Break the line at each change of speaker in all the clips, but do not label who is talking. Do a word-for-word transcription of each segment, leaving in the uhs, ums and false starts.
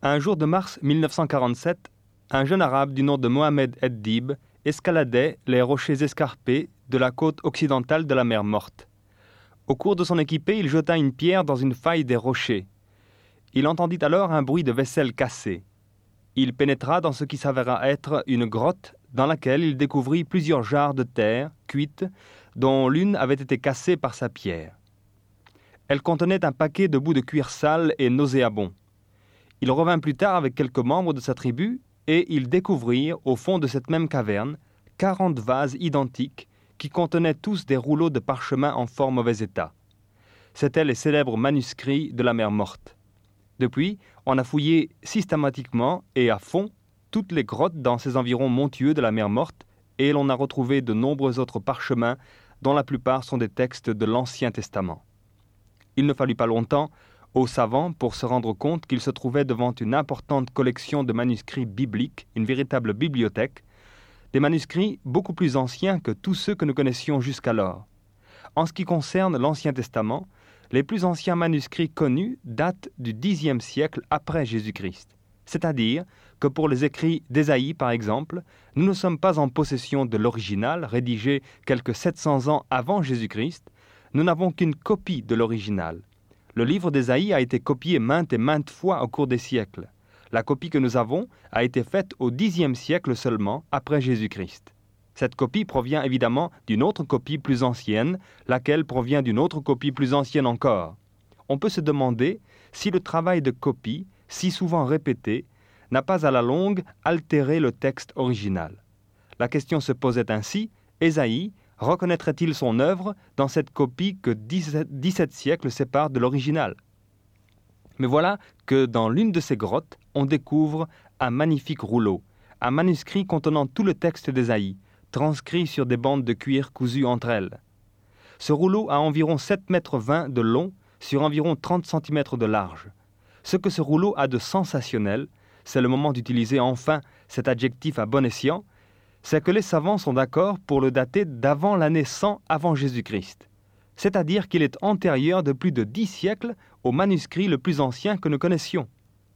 Un jour de mars mille neuf cent quarante-sept, un jeune arabe du nom de Mohamed Eddib escaladait les rochers escarpés de la côte occidentale de la mer Morte. Au cours de son équipée, il jeta une pierre dans une faille des rochers. Il entendit alors un bruit de vaisselle cassée. Il pénétra dans ce qui s'avéra être une grotte dans laquelle il découvrit plusieurs jarres de terre cuite dont l'une avait été cassée par sa pierre. Elle contenait un paquet de bouts de cuir sale et nauséabond. Il revint plus tard avec quelques membres de sa tribu et ils découvrirent, au fond de cette même caverne, quarante vases identiques qui contenaient tous des rouleaux de parchemin en fort mauvais état. C'étaient les célèbres manuscrits de la mer Morte. Depuis, on a fouillé systématiquement et à fond toutes les grottes dans ces environs montueux de la mer Morte et l'on a retrouvé de nombreux autres parchemins dont la plupart sont des textes de l'Ancien Testament. Il ne fallut pas longtemps aux savants pour se rendre compte qu'ils se trouvaient devant une importante collection de manuscrits bibliques, une véritable bibliothèque, des manuscrits beaucoup plus anciens que tous ceux que nous connaissions jusqu'alors. En ce qui concerne l'Ancien Testament, les plus anciens manuscrits connus datent du dixième siècle après Jésus-Christ. C'est-à-dire que pour les écrits d'Ésaïe, par exemple, nous ne sommes pas en possession de l'original, rédigé quelques sept cents ans avant Jésus-Christ. Nous n'avons qu'une copie de l'original. Le livre d'Ésaïe a été copié maintes et maintes fois au cours des siècles. La copie que nous avons a été faite au dixième siècle seulement, après Jésus-Christ. Cette copie provient évidemment d'une autre copie plus ancienne, laquelle provient d'une autre copie plus ancienne encore. On peut se demander si le travail de copie, si souvent répété, n'a pas à la longue altéré le texte original. La question se posait ainsi, Ésaïe reconnaîtrait-il son œuvre dans cette copie que dix-sept siècles séparent de l'original? Mais voilà que dans l'une de ces grottes, on découvre un magnifique rouleau, un manuscrit contenant tout le texte d'Ésaïe, transcrit sur des bandes de cuir cousues entre elles. Ce rouleau a environ sept mètres vingt de long sur environ trente centimètres de large. Ce que ce rouleau a de sensationnel, c'est le moment d'utiliser enfin cet adjectif à bon escient, c'est que les savants sont d'accord pour le dater d'avant l'année cent avant Jésus-Christ. C'est-à-dire qu'il est antérieur de plus de dix siècles au manuscrit le plus ancien que nous connaissions.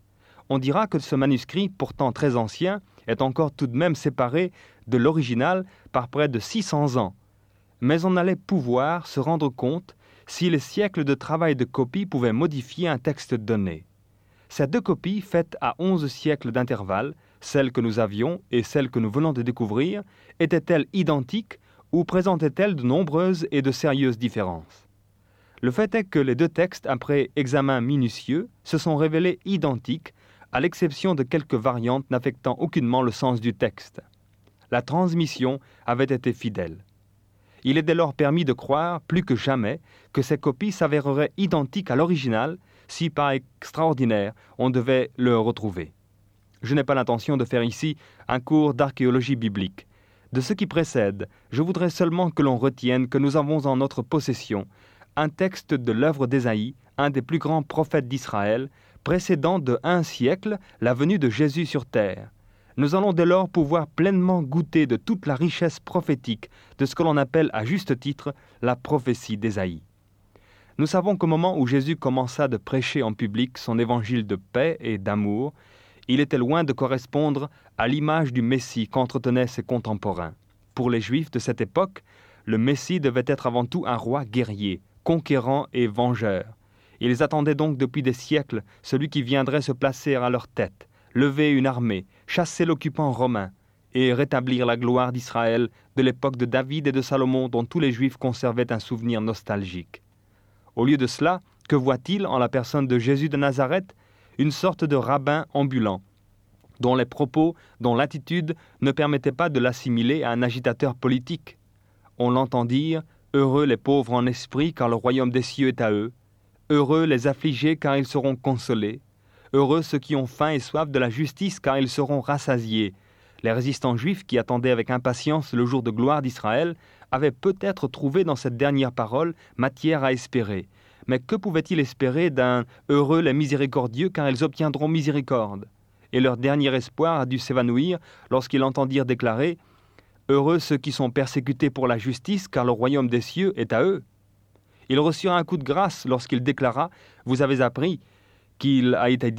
On dira que ce manuscrit, pourtant très ancien, est encore tout de même séparé de l'original par près de six cents ans. Mais on allait pouvoir se rendre compte si les siècles de travail de copie pouvaient modifier un texte donné. Ces deux copies, faites à onze siècles d'intervalle, celle que nous avions et celle que nous venons de découvrir, étaient-elles identiques ou présentaient-elles de nombreuses et de sérieuses différences? Le fait est que les deux textes, après examen minutieux, se sont révélés identiques, à l'exception de quelques variantes n'affectant aucunement le sens du texte. La transmission avait été fidèle. Il est dès lors permis de croire, plus que jamais, que ces copies s'avéreraient identiques à l'original si, par extraordinaire, on devait le retrouver. Je n'ai pas l'intention de faire ici un cours d'archéologie biblique. De ce qui précède, je voudrais seulement que l'on retienne que nous avons en notre possession un texte de l'œuvre d'Ésaïe, un des plus grands prophètes d'Israël, précédant de un siècle la venue de Jésus sur terre. Nous allons dès lors pouvoir pleinement goûter de toute la richesse prophétique de ce que l'on appelle à juste titre la prophétie d'Ésaïe. Nous savons qu'au moment où Jésus commença de prêcher en public son évangile de paix et d'amour, il était loin de correspondre à l'image du Messie qu'entretenaient ses contemporains. Pour les Juifs de cette époque, le Messie devait être avant tout un roi guerrier, conquérant et vengeur. Ils attendaient donc depuis des siècles celui qui viendrait se placer à leur tête, lever une armée, chasser l'occupant romain et rétablir la gloire d'Israël de l'époque de David et de Salomon dont tous les Juifs conservaient un souvenir nostalgique. Au lieu de cela, que voit-il en la personne de Jésus de Nazareth? Une sorte de rabbin ambulant, dont les propos, dont l'attitude ne permettaient pas de l'assimiler à un agitateur politique. On l'entend dire « Heureux les pauvres en esprit, car le royaume des cieux est à eux. Heureux les affligés, car ils seront consolés. Heureux ceux qui ont faim et soif de la justice, car ils seront rassasiés. » Les résistants juifs qui attendaient avec impatience le jour de gloire d'Israël avaient peut-être trouvé dans cette dernière parole matière à espérer. Mais que pouvaient-ils espérer d'un « heureux les miséricordieux, car ils obtiendront miséricorde » Et leur dernier espoir a dû s'évanouir lorsqu'ils entendirent déclarer « Heureux ceux qui sont persécutés pour la justice, car le royaume des cieux est à eux. » Ils reçurent un coup de grâce lorsqu'il déclara « Vous avez appris qu'il a été dit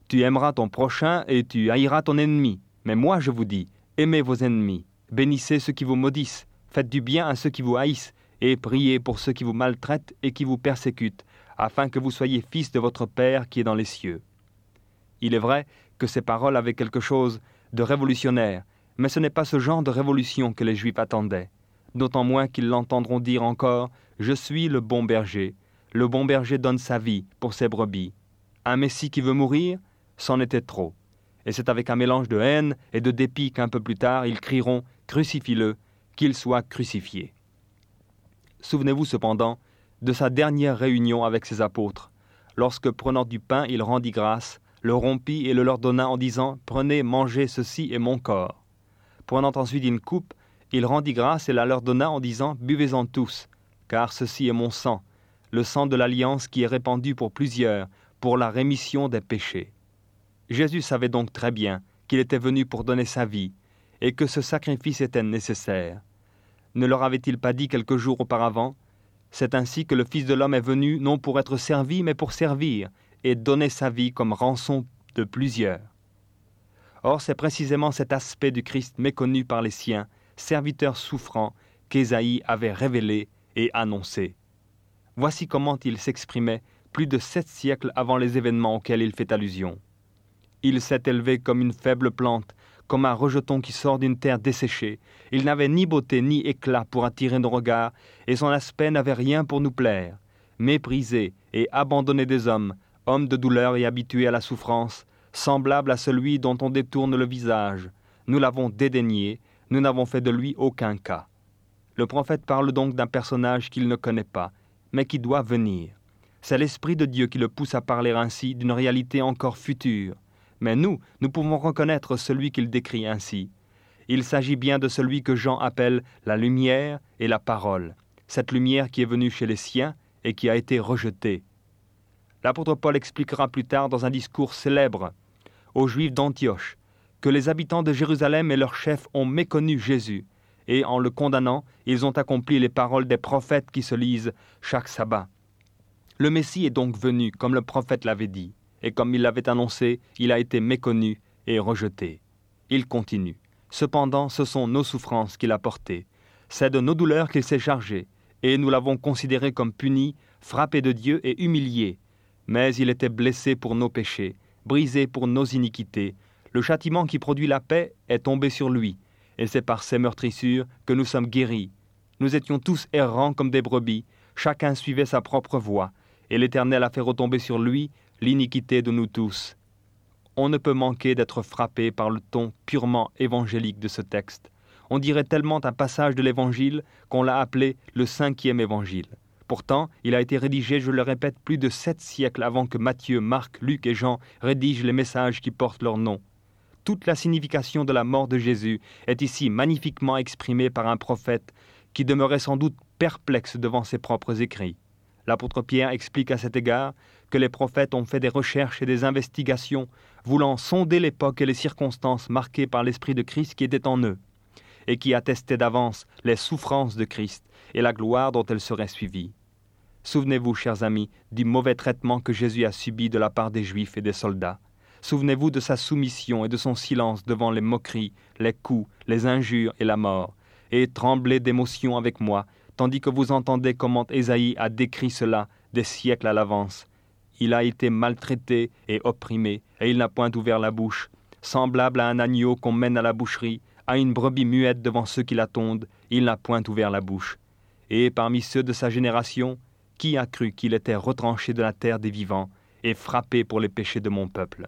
Tu aimeras ton prochain et tu haïras ton ennemi. Mais moi, je vous dis, aimez vos ennemis, bénissez ceux qui vous maudissent, faites du bien à ceux qui vous haïssent, et priez pour ceux qui vous maltraitent et qui vous persécutent, afin que vous soyez fils de votre Père qui est dans les cieux. » Il est vrai que ces paroles avaient quelque chose de révolutionnaire, mais ce n'est pas ce genre de révolution que les Juifs attendaient, d'autant moins qu'ils l'entendront dire encore « Je suis le bon berger, le bon berger donne sa vie pour ses brebis. » Un Messie qui veut mourir, c'en était trop. Et c'est avec un mélange de haine et de dépit qu'un peu plus tard, ils crieront « Crucifie-le, qu'il soit crucifié ». Souvenez-vous cependant de sa dernière réunion avec ses apôtres, lorsque, prenant du pain, il rendit grâce, le rompit et le leur donna en disant « Prenez, mangez, ceci est mon corps ». Prenant ensuite une coupe, il rendit grâce et la leur donna en disant « Buvez-en tous, car ceci est mon sang, le sang de l'alliance qui est répandu pour plusieurs, pour la rémission des péchés. » Jésus savait donc très bien qu'il était venu pour donner sa vie et que ce sacrifice était nécessaire. Ne leur avait-il pas dit quelques jours auparavant « C'est ainsi que le Fils de l'homme est venu, non pour être servi, mais pour servir, et donner sa vie comme rançon de plusieurs. » Or, c'est précisément cet aspect du Christ méconnu par les siens, serviteur souffrant, qu'Ésaïe avait révélé et annoncé. Voici comment il s'exprimait plus de sept siècles avant les événements auxquels il fait allusion. « Il s'est élevé comme une faible plante, comme un rejeton qui sort d'une terre desséchée. Il n'avait ni beauté ni éclat pour attirer nos regards, et son aspect n'avait rien pour nous plaire. Méprisé et abandonné des hommes, homme de douleur et habitué à la souffrance, semblable à celui dont on détourne le visage. Nous l'avons dédaigné, nous n'avons fait de lui aucun cas. » Le prophète parle donc d'un personnage qu'il ne connaît pas, mais qui doit venir. C'est l'Esprit de Dieu qui le pousse à parler ainsi d'une réalité encore future. Mais nous, nous pouvons reconnaître celui qu'il décrit ainsi. Il s'agit bien de celui que Jean appelle la lumière et la parole, cette lumière qui est venue chez les siens et qui a été rejetée. L'apôtre Paul expliquera plus tard dans un discours célèbre aux Juifs d'Antioche que les habitants de Jérusalem et leurs chefs ont méconnu Jésus, et en le condamnant, ils ont accompli les paroles des prophètes qui se lisent chaque sabbat. Le Messie est donc venu, comme le prophète l'avait dit, et comme il l'avait annoncé, il a été méconnu et rejeté. Il continue. Cependant, ce sont nos souffrances qu'il a portées. C'est de nos douleurs qu'il s'est chargé, et nous l'avons considéré comme puni, frappé de Dieu et humilié. Mais il était blessé pour nos péchés, brisé pour nos iniquités. Le châtiment qui produit la paix est tombé sur lui, et c'est par ses meurtrissures que nous sommes guéris. Nous étions tous errants comme des brebis, chacun suivait sa propre voie, et l'Éternel a fait retomber sur lui l'iniquité de nous tous. On ne peut manquer d'être frappé par le ton purement évangélique de ce texte. On dirait tellement un passage de l'Évangile qu'on l'a appelé le cinquième Évangile. Pourtant, il a été rédigé, je le répète, plus de sept siècles avant que Matthieu, Marc, Luc et Jean rédigent les messages qui portent leur nom. Toute la signification de la mort de Jésus est ici magnifiquement exprimée par un prophète qui demeurait sans doute perplexe devant ses propres écrits. L'apôtre Pierre explique à cet égard que les prophètes ont fait des recherches et des investigations, voulant sonder l'époque et les circonstances marquées par l'Esprit de Christ qui était en eux, et qui attestaient d'avance les souffrances de Christ et la gloire dont elles seraient suivies. Souvenez-vous, chers amis, du mauvais traitement que Jésus a subi de la part des Juifs et des soldats. Souvenez-vous de sa soumission et de son silence devant les moqueries, les coups, les injures et la mort, et tremblez d'émotion avec moi, tandis que vous entendez comment Ésaïe a décrit cela des siècles à l'avance. Il a été maltraité et opprimé, et il n'a point ouvert la bouche, semblable à un agneau qu'on mène à la boucherie, à une brebis muette devant ceux qui la tondent, il n'a point ouvert la bouche. Et parmi ceux de sa génération, qui a cru qu'il était retranché de la terre des vivants et frappé pour les péchés de mon peuple?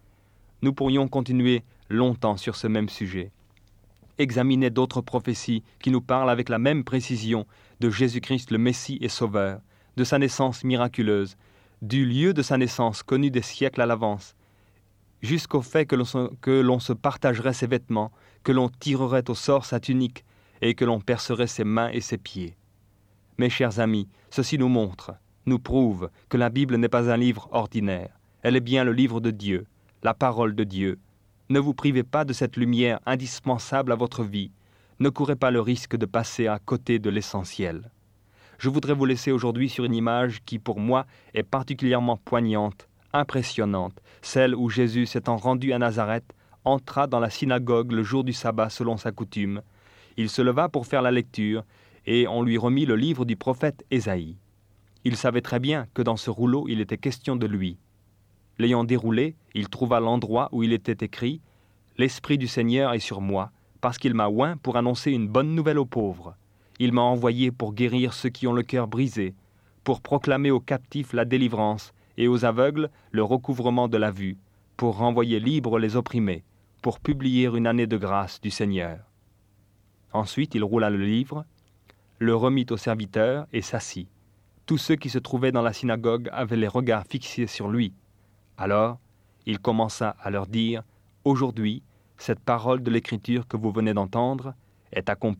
Nous pourrions continuer longtemps sur ce même sujet. Examiner d'autres prophéties qui nous parlent avec la même précision de Jésus-Christ le Messie et Sauveur, de sa naissance miraculeuse, du lieu de sa naissance connu des siècles à l'avance, jusqu'au fait que l'on se, que l'on se partagerait ses vêtements, que l'on tirerait au sort sa tunique et que l'on percerait ses mains et ses pieds. Mes chers amis, ceci nous montre, nous prouve que la Bible n'est pas un livre ordinaire. Elle est bien le livre de Dieu, la parole de Dieu. Ne vous privez pas de cette lumière indispensable à votre vie. Ne courez pas le risque de passer à côté de l'essentiel. Je voudrais vous laisser aujourd'hui sur une image qui, pour moi, est particulièrement poignante, impressionnante, celle où Jésus, s'étant rendu à Nazareth, entra dans la synagogue le jour du sabbat selon sa coutume. Il se leva pour faire la lecture, et on lui remit le livre du prophète Ésaïe. Il savait très bien que dans ce rouleau il était question de lui. L'ayant déroulé, il trouva l'endroit où il était écrit « L'Esprit du Seigneur est sur moi, parce qu'il m'a oint pour annoncer une bonne nouvelle aux pauvres. Il m'a envoyé pour guérir ceux qui ont le cœur brisé, pour proclamer aux captifs la délivrance et aux aveugles le recouvrement de la vue, pour renvoyer libres les opprimés, pour publier une année de grâce du Seigneur. » Ensuite il roula le livre, le remit au serviteur et s'assit. Tous ceux qui se trouvaient dans la synagogue avaient les regards fixés sur lui. Alors, il commença à leur dire « Aujourd'hui, cette parole de l'Écriture que vous venez d'entendre est accomplie. »